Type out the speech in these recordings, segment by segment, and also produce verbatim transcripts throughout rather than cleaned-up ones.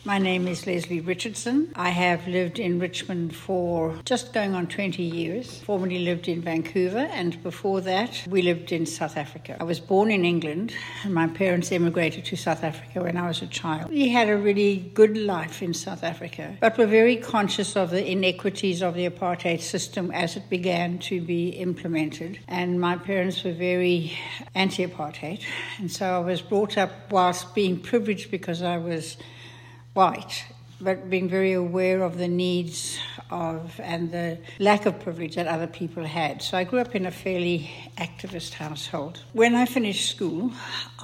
My name is Leslie Richardson. I have lived in Richmond for just going on twenty years. Formerly lived in Vancouver, and before that we lived in South Africa. I was born in England and my parents emigrated to South Africa when I was a child. We had a really good life in South Africa, but were very conscious of the inequities of the apartheid system as it began to be implemented. And my parents were very anti-apartheid, and so I was brought up whilst being privileged because I was white, but being very aware of the needs of and the lack of privilege that other people had. So I grew up in a fairly activist household. When I finished school,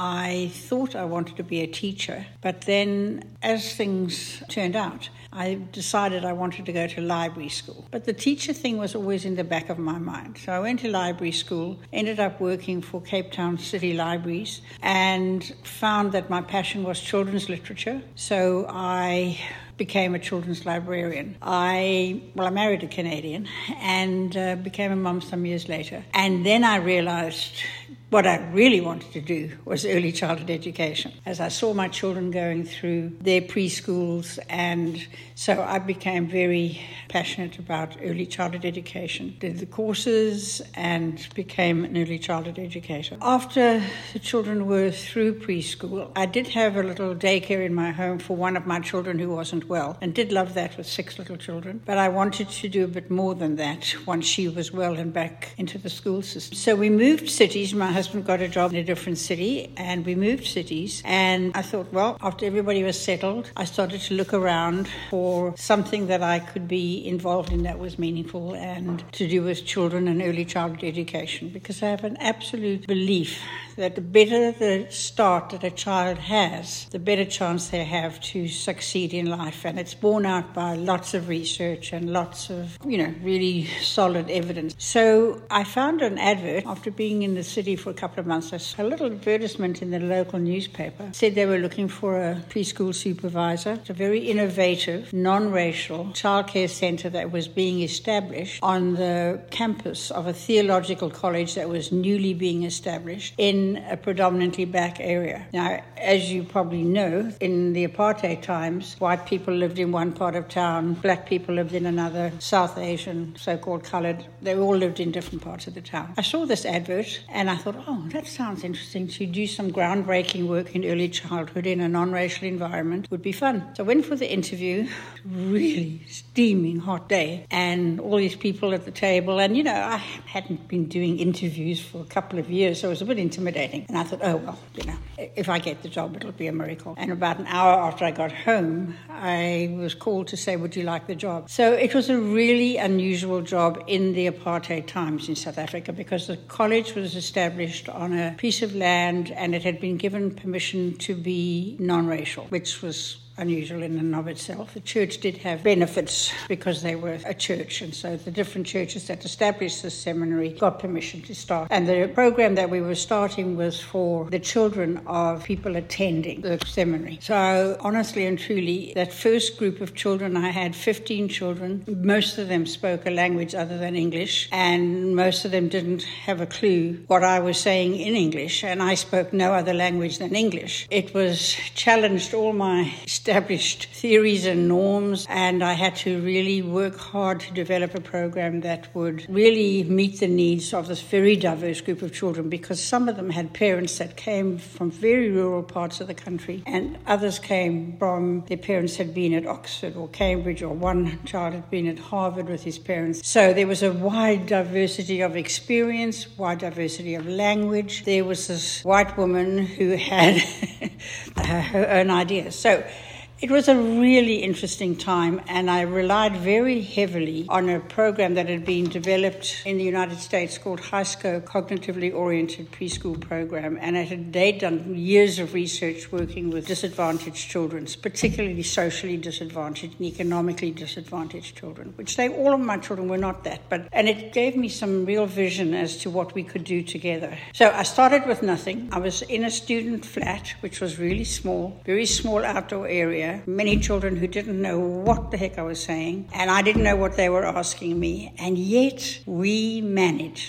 I thought I wanted to be a teacher, but then as things turned out, I decided I wanted to go to library school. But the teacher thing was always in the back of my mind. So I went to library school, ended up working for Cape Town City Libraries, and found that my passion was children's literature. So I became a children's librarian. I, well, I married a Canadian and uh, became a mum some years later. And then I realized what I really wanted to do was early childhood education, as I saw my children going through their preschools, and so I became very passionate about early childhood education, did the courses and became an early childhood educator. After the children were through preschool, I did have a little daycare in my home for one of my children who wasn't well, and did love that with six little children, but I wanted to do a bit more than that once she was well and back into the school system. So we moved cities. My husband got a job in a different city and we moved cities, and I thought, well, after everybody was settled, I started to look around for something that I could be involved in that was meaningful and to do with children and early childhood education, because I have an absolute belief that the better the start that a child has, the better chance they have to succeed in life. And it's borne out by lots of research and lots of, you know, really solid evidence. So I found an advert after being in the city for a couple of months, a little advertisement in the local newspaper said they were looking for a preschool supervisor. It's a very innovative, non-racial childcare centre that was being established on the campus of a theological college that was newly being established in a predominantly black area. Now, as you probably know, in the apartheid times, white people lived in one part of town, black people lived in another, South Asian, so-called coloured, they all lived in different parts of the town. I saw this advert and I thought, oh, that sounds interesting. To do some groundbreaking work in early childhood in a non-racial environment would be fun. So I went for the interview, really steaming hot day, and all these people at the table. And, you know, I hadn't been doing interviews for a couple of years, so it was a bit intimidating. And I thought, oh, well, you know, if I get the job, it'll be a miracle. And about an hour after I got home, I was called to say, would you like the job? So it was a really unusual job in the apartheid times in South Africa, because the college was established on a piece of land and it had been given permission to be non-racial, which was unusual in and of itself. The church did have benefits because they were a church, and so the different churches that established the seminary got permission to start. And the program that we were starting was for the children of people attending the seminary. So honestly and truly, that first group of children, I had fifteen children. Most of them spoke a language other than English, and most of them didn't have a clue what I was saying in English, and I spoke no other language than English. It was challenged all my established theories and norms, and I had to really work hard to develop a program that would really meet the needs of this very diverse group of children, because some of them had parents that came from very rural parts of the country, and others came from, their parents had been at Oxford or Cambridge, or one child had been at Harvard with his parents. So there was a wide diversity of experience, wide diversity of language. There was this white woman who had her own ideas. So it was a really interesting time, and I relied very heavily on a program that had been developed in the United States called HiSCO, Cognitively Oriented Preschool Program, and it had, they'd done years of research working with disadvantaged children, particularly socially disadvantaged and economically disadvantaged children, which they, all of my children were not that, but and it gave me some real vision as to what we could do together. So I started with nothing. I was in a student flat, which was really small, very small outdoor area, many children who didn't know what the heck I was saying, and I didn't know what they were asking me, and yet we managed.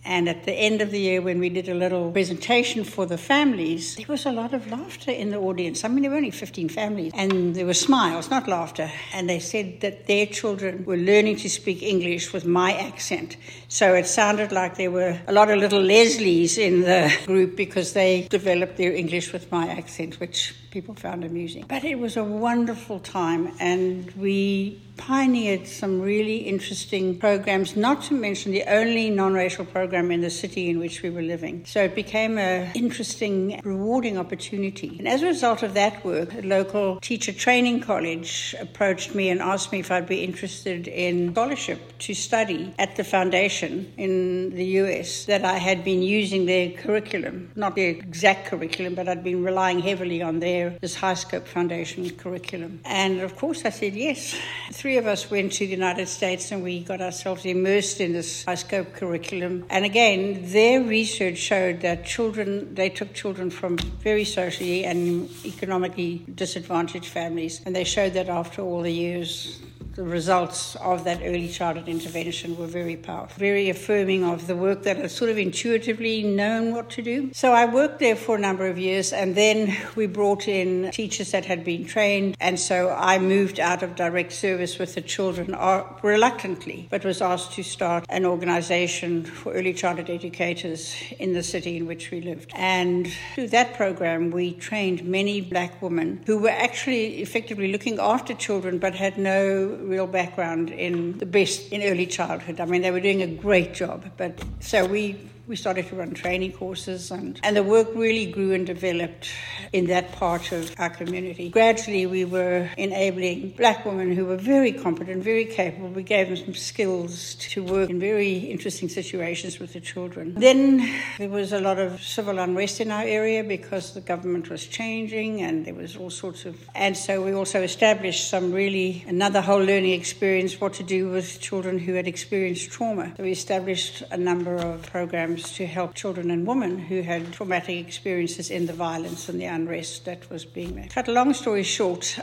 And at the end of the year, when we did a little presentation for the families, there was a lot of laughter in the audience. I mean, there were only fifteen families, and there were smiles, not laughter. And they said that their children were learning to speak English with my accent. So it sounded like there were a lot of little Leslies in the group because they developed their English with my accent, which people found amusing. But it was a wonderful time, and we pioneered some really interesting programs, not to mention the only non-racial program in the city in which we were living. So it became an interesting, rewarding opportunity. And as a result of that work, a local teacher training college approached me and asked me if I'd be interested in scholarship to study at the foundation in the U S that I had been using their curriculum, not their exact curriculum, but I'd been relying heavily on their, this High Scope Foundation curriculum. And of course I said yes. Three of us went to the United States and we got ourselves immersed in this high scope curriculum. And again, their research showed that children, they took children from very socially and economically disadvantaged families. And they showed that after all the years, the results of that early childhood intervention were very powerful, very affirming of the work that I'd sort of intuitively known what to do. So I worked there for a number of years, and then we brought in teachers that had been trained, and so I moved out of direct service with the children reluctantly, but was asked to start an organization for early childhood educators in the city in which we lived. And through that program, we trained many black women who were actually effectively looking after children but had no real background in the best in early childhood. I mean, they were doing a great job. But so we we started to run training courses, and, and the work really grew and developed in that part of our community. Gradually, we were enabling black women who were very competent, very capable. We gave them some skills to work in very interesting situations with the children. Then there was a lot of civil unrest in our area because the government was changing, and there was all sorts of... And so we also established some really, another whole learning experience, what to do with children who had experienced trauma. So we established a number of programs to help children and women who had traumatic experiences in the violence and the unrest that was being made. Cut a long story short,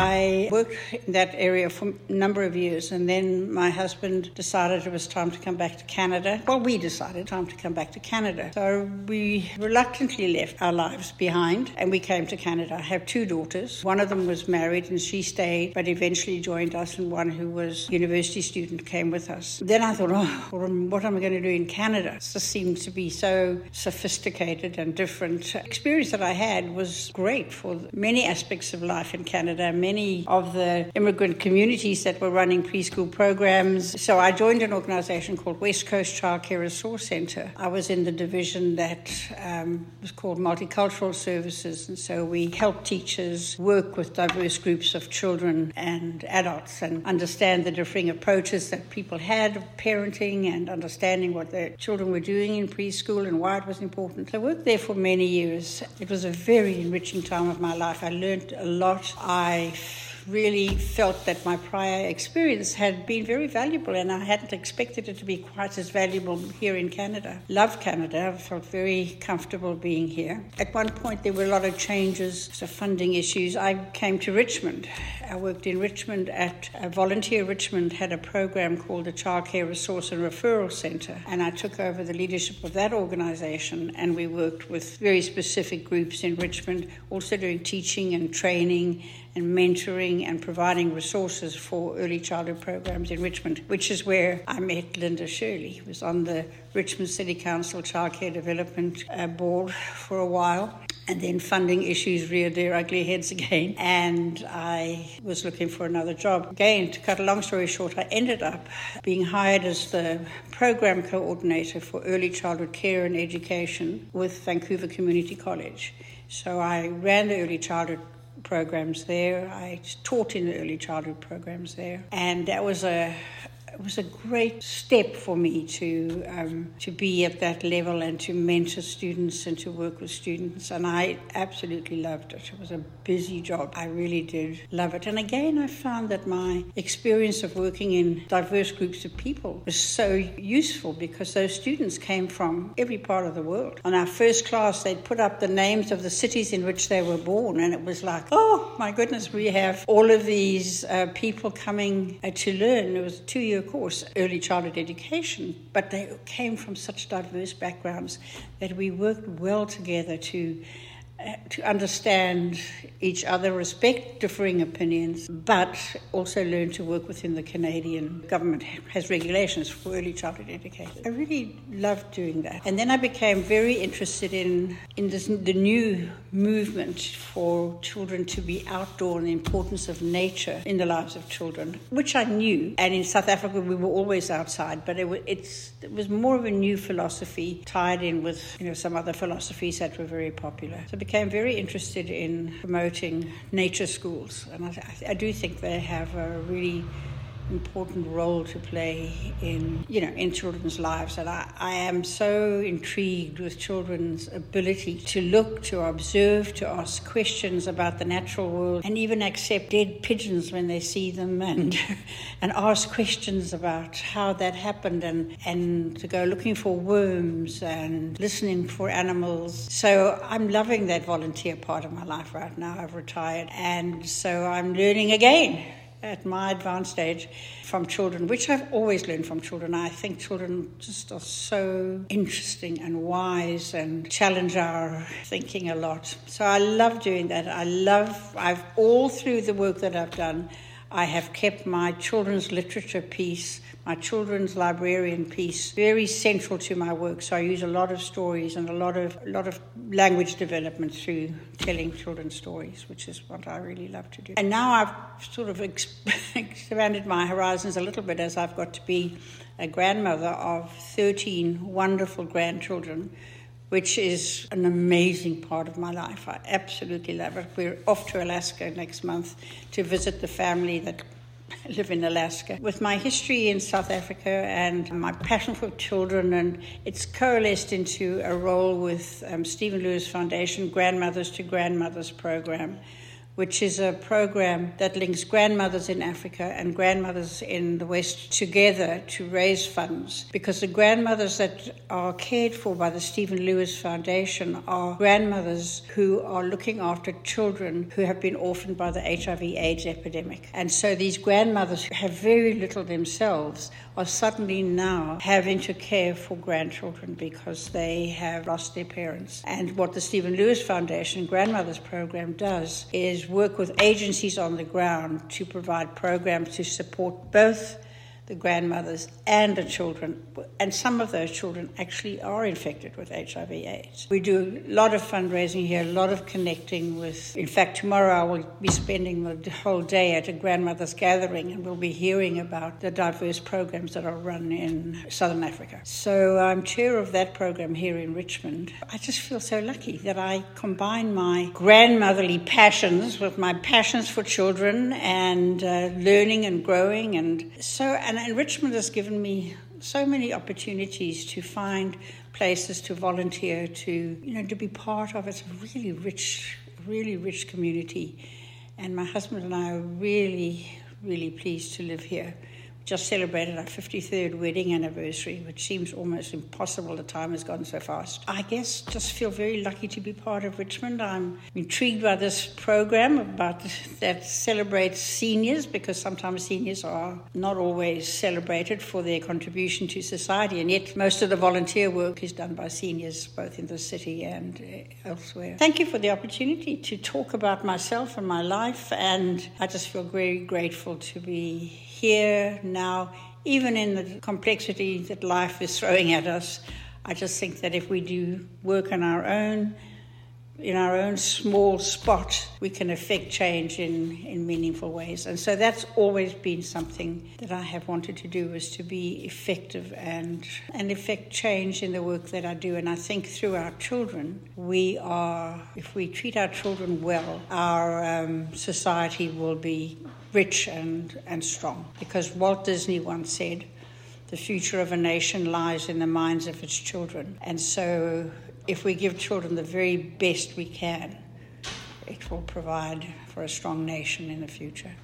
I worked in that area for a number of years, and then my husband decided it was time to come back to Canada. Well, we decided time to come back to Canada. So we reluctantly left our lives behind, and we came to Canada. I have two daughters. One of them was married, and she stayed, but eventually joined us, and one who was a university student came with us. Then I thought, oh, what am I going to do in Canada? It just seemed to be so sophisticated and different. The experience that I had was great for many aspects of life in Canada, many of the immigrant communities that were running preschool programs. So I joined an organization called West Coast Childcare Resource Center. I was in the division that um, was called Multicultural Services, and so we helped teachers work with diverse groups of children and adults and understand the differing approaches that people had of parenting and understanding what their children were doing in preschool and why it was important. I worked there for many years. It was a very enriching time of my life. I learned a lot. I really felt that my prior experience had been very valuable, and I hadn't expected it to be quite as valuable here in Canada. Loved Canada. I felt very comfortable being here. At one point, there were a lot of changes, so funding issues. I came to Richmond. I worked in Richmond at uh, Volunteer Richmond had a program called the Childcare Resource and Referral Center, and I took over the leadership of that organization, and we worked with very specific groups in Richmond, also doing teaching and training and mentoring and providing resources for early childhood programs in Richmond, which is where I met Linda Shirley, who was on the Richmond City Council Childcare Development uh, Board for a while. And then funding issues reared their ugly heads again, and I was looking for another job. Again, to cut a long story short, I ended up being hired as the program coordinator for early childhood care and education with Vancouver Community College. So I ran the early childhood programs there. I taught in the early childhood programs there, and that was a it was a great step for me to um, to be at that level and to mentor students and to work with students, and I absolutely loved it. It was a busy job. I really did love it. And again, I found that my experience of working in diverse groups of people was so useful because those students came from every part of the world. On our first class, they'd put up the names of the cities in which they were born, and it was like, oh my goodness, we have all of these uh, people coming uh, to learn. It was a two-year of course, early childhood education, but they came from such diverse backgrounds that we worked well together to uh, to understand each other, respect differing opinions, but also learn to work within the Canadian government has regulations for early childhood education. I really loved doing that. And then I became very interested in, in this, the new movement for children to be outdoor and the importance of nature in the lives of children, which I knew. And in South Africa, we were always outside, but it was, it's, it was more of a new philosophy tied in with, you know, some other philosophies that were very popular. So I became very interested in promoting nature schools, and I, I do think they have a really important role to play in, you know, in children's lives. And I, I am so intrigued with children's ability to look, to observe, to ask questions about the natural world, and even accept dead pigeons when they see them, and and ask questions about how that happened, and, and to go looking for worms and listening for animals. So I'm loving that volunteer part of my life right now. I've retired, and so I'm learning again at my advanced age from children, which I've always learned from children. I think children just are so interesting and wise and challenge our thinking a lot. So I love doing that. I love, I've all through the work that I've done, I have kept my children's literature piece, my children's librarian piece, very central to my work. So I use a lot of stories and a lot of a lot of language development through telling children's stories, which is what I really love to do. And now I've sort of expanded my horizons a little bit as I've got to be a grandmother of thirteen wonderful grandchildren, which is an amazing part of my life. I absolutely love it. We're off to Alaska next month to visit the family that live in Alaska. With my history in South Africa and my passion for children, and it's coalesced into a role with um, Stephen Lewis Foundation Grandmothers to Grandmothers program, which is a program that links grandmothers in Africa and grandmothers in the West together to raise funds. Because the grandmothers that are cared for by the Stephen Lewis Foundation are grandmothers who are looking after children who have been orphaned by the H I V AIDS epidemic. And so these grandmothers who have very little themselves are suddenly now having to care for grandchildren because they have lost their parents. And what the Stephen Lewis Foundation Grandmothers Program does is work with agencies on the ground to provide programs to support both the grandmothers and the children. And some of those children actually are infected with H I V AIDS. We do a lot of fundraising here, a lot of connecting with, in fact, tomorrow I will be spending the whole day at a grandmother's gathering, and we'll be hearing about the diverse programs that are run in Southern Africa. So I'm chair of that program here in Richmond. I just feel so lucky that I combine my grandmotherly passions with my passions for children and uh, learning and growing. And so, and, and Richmond has given me so many opportunities to find places to volunteer, to, you know, to be part of. It's a really rich, really rich community. And my husband and I are really, really pleased to live here. We just celebrated our fifty-third wedding anniversary, which seems almost impossible. The time has gone so fast. I guess just feel very lucky to be part of Richmond. I'm intrigued by this program about that celebrates seniors, because sometimes seniors are not always celebrated for their contribution to society, and yet most of the volunteer work is done by seniors both in the city and elsewhere. Thank you for the opportunity to talk about myself and my life, and I just feel very grateful to be here now, even in the complexity that life is throwing at us. I just think that if we do work on our own, in our own small spot, we can affect change in, in meaningful ways. And so that's always been something that I have wanted to do, is to be effective and, and effect change in the work that I do. And I think through our children, we are, if we treat our children well, our um, society will be rich and, and strong. Because Walt Disney once said, the future of a nation lies in the minds of its children. And so if we give children the very best we can, it will provide for a strong nation in the future.